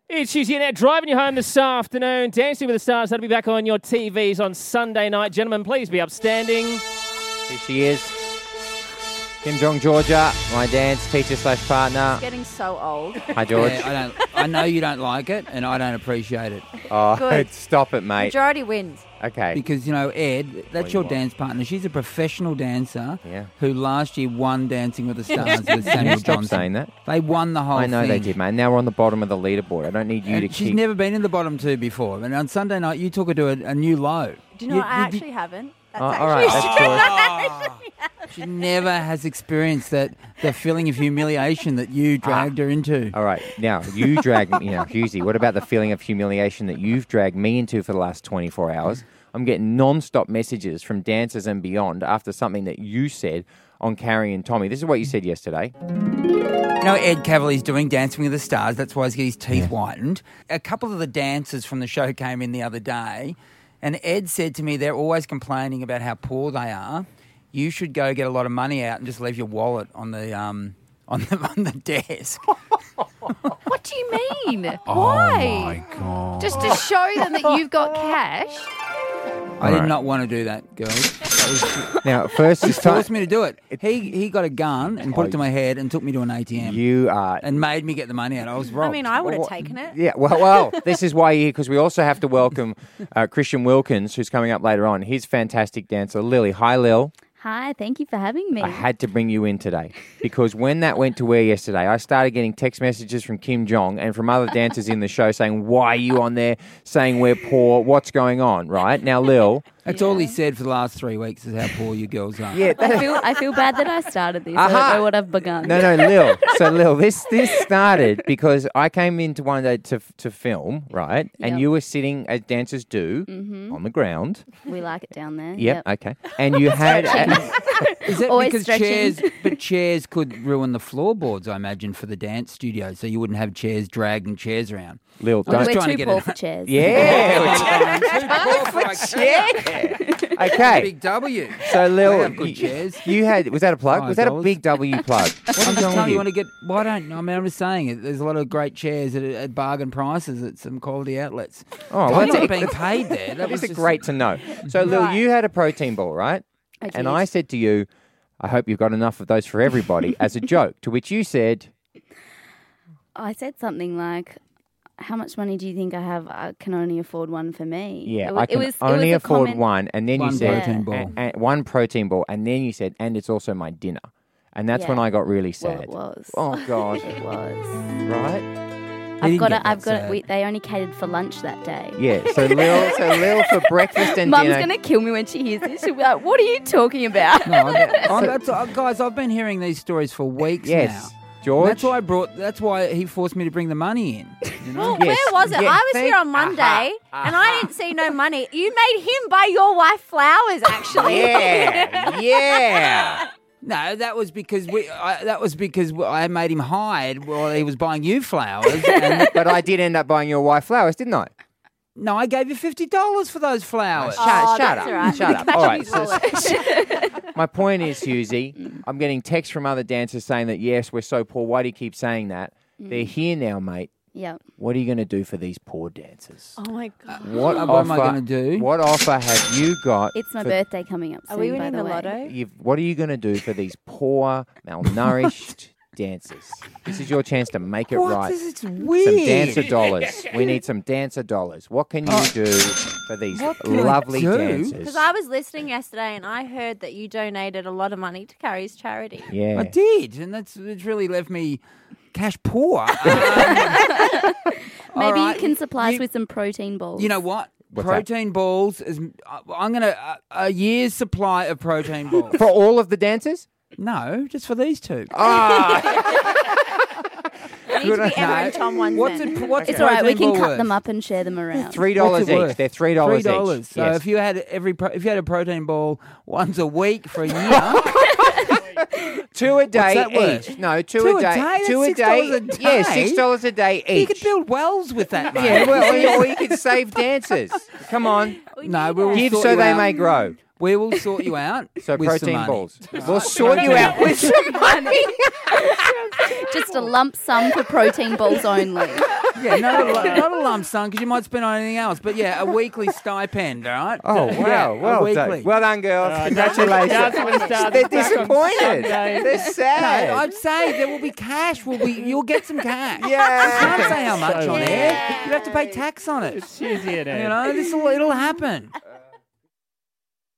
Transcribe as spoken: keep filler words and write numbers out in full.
It's Tuesday night, driving you home this afternoon. Dancing with the Stars, that'll be back on your T Vs on Sunday night. Gentlemen, please be upstanding. Here she is. Kim Jong Georgia, my dance teacher slash partner. It's getting so old. Hi, George. Yeah, I don't. I know you don't like it, and I don't appreciate it. Oh, Good. stop it, mate. Majority wins. Okay. Because, you know, Ed, that's you your what? dance partner. She's a professional dancer Yeah. who last year won Dancing with the Stars with Samuel Stop Johnson. saying that. They won the whole I know thing. they did, man. Now we're on the bottom of the leaderboard. I don't need you And to she's keep... never been in the bottom two before. And on Sunday night, you took her to a, a new low. Do you know what? I actually haven't. That's Oh, actually all right, that's true. George. She never has experienced that the feeling of humiliation that you dragged her into. All right, now you drag me, you know, Husey, what about the feeling of humiliation that you've dragged me into for the last twenty-four hours? I'm getting non-stop messages from dancers and beyond after something that you said on Carrie and Tommy. This is what you said yesterday. You know, Ed Cavalier's doing Dancing with the Stars. That's why he's got his teeth whitened. A couple of the dancers from the show came in the other day, and Ed said to me they're always complaining about how poor they are. You should go get a lot of money out and just leave your wallet on the um on the on the desk. What do you mean? Why? Oh my God! Just to show them that you've got cash? I did Alright. not want to do that, girls. That was, Now, first he it's time... forced me to do it. He he got a gun and put Oh, it to my head and took me to an A T M You are... and made me get the money out. I was robbed. I mean, I would have Well, taken it. Yeah, well, well, this is why you're here, because we also have to welcome uh, Christian Wilkins, who's coming up later on. He's fantastic dancer. Lily. Hi, Lil. Hi, thank you for having me. I had to bring you in today because when that went to air yesterday, I started getting text messages from Kim Jong and from other dancers in the show saying, why are you on there saying we're poor? What's going on, right? Now, Lil... That's all he said for the last three weeks is how poor you girls are. Yeah, I feel I feel bad that I started this. I Aha. don't know what I've begun. No, no, Lil. So, Lil, this this started because I came into one day to to film, right? And Yep. you were sitting, as dancers do, Mm-hmm. on the ground. We like it down there. Yep, okay. And you had... Is that Always because stretching. chairs? But chairs could ruin the floorboards, I imagine, for the dance studio. So you wouldn't have chairs dragging chairs around. Lil, I'm don't... just We're trying to too get poor it- for chairs. Yeah. Too poor for a chair. Okay. Big W. So, Lil, They have good you, chairs. you had... Was that a plug? Five Was that a dollars. big W plug? What's I'm wrong just with telling you, you? want to get. Why don't? I mean, I'm just saying it. There's a lot of great chairs at, at bargain prices at some quality outlets. Oh, I'm well, not that's being paid there. That That was is just, great to know. So, Lil, Right. you had a protein ball, right? I did. And I said to you, I hope you've got enough of those for everybody as a joke, to which you said, I said something like, "How much money do you think I have? I can only afford one for me." yeah, it, wa- I can it was, only it was a afford comment- one. And then One you said, protein Yeah. ball. and, and one protein ball. And then you said, and it's also my dinner. And that's Yeah. when I got really Well, sad. it was. Oh, God. It was. Right? I've didn't got get it. I've that got it. sad. We, they only catered for lunch that day. Yeah, so Lil, so Lil for breakfast and Mum's dinner. gonna kill me when she hears this. She'll be like, "What are you talking about?" No, that- oh, that's, uh, guys, I've been hearing these stories for weeks Yes. now. George? That's why I brought. That's why he forced me to bring the money in. You know? Well, Yes. where was it? Yeah, I was thank- here on Monday, and I didn't see no money. You made him buy your wife flowers, actually. Yeah, yeah. No, that was because we. I, that was because I made him hide while he was buying you flowers. And, But I did end up buying your wife flowers, didn't I? no, I gave you fifty dollars for those flowers. Shut, Oh, shut that's up. all right. Shut up. Cash All in right. his So, wallet. my point is, Susie, I'm getting texts from other dancers saying that, yes, we're so poor. Why do you keep saying that? They're here now, mate. Yep. What are you going to do for these poor dancers? Oh my god. What, What am I offer- gonna do? What offer have you got? It's my for- birthday coming up soon. Are we by winning the, the way. lotto? You've, what are you going to do for these poor, malnourished dancers? This is your chance to make it What? right. This is Some weird. dancer dollars. We need some dancer dollars. What can you do for these What can I lovely do? dancers? Because I was listening yesterday, and I heard that you donated a lot of money to Carrie's charity. yeah. I did, and that's it's really left me cash poor. Um, all Maybe right, you can supply you- us with some protein balls. You know what? What's that? protein balls is. I'm gonna uh, a year's supply of protein balls. For all of the dancers? No, just for these two. It needs to be Good Emma enough. and Tom ones What's then. it? What's It's a all right. We protein can ball cut them worth? up and share them around. Three dollars What's it each. worth? They're three dollars Three dollars. each. So Yes. if you had every pro- if you had a protein ball once a week for a year, Two a day that worth? each. No, two, Two a a day. day? That's Two a six day. dollars a Yeah, day? six dollars a day each. you could build wells with that. Mate. Yeah, well, or you could save dancers. Come on, We No, need we will that. give sort so you they out. may grow. We will sort you out. So with some protein money. balls. We'll sort you out with some money. Just a lump sum for protein balls only. Yeah, not a, lu- not a lump sum because you might spend on anything else. But yeah, a weekly stipend, all right? Oh, Yeah, wow. a Well weekly. done. Well done, girls. Uh, Congratulations. Dancing with the Stars They're is back on disappointed. Sunday. They're No, sad. I'd say there will be cash. Will be you'll get some cash. Yeah. You can't say how much So on weird. air. You have to pay tax on it. It's cheesy, You know, this will it'll happen.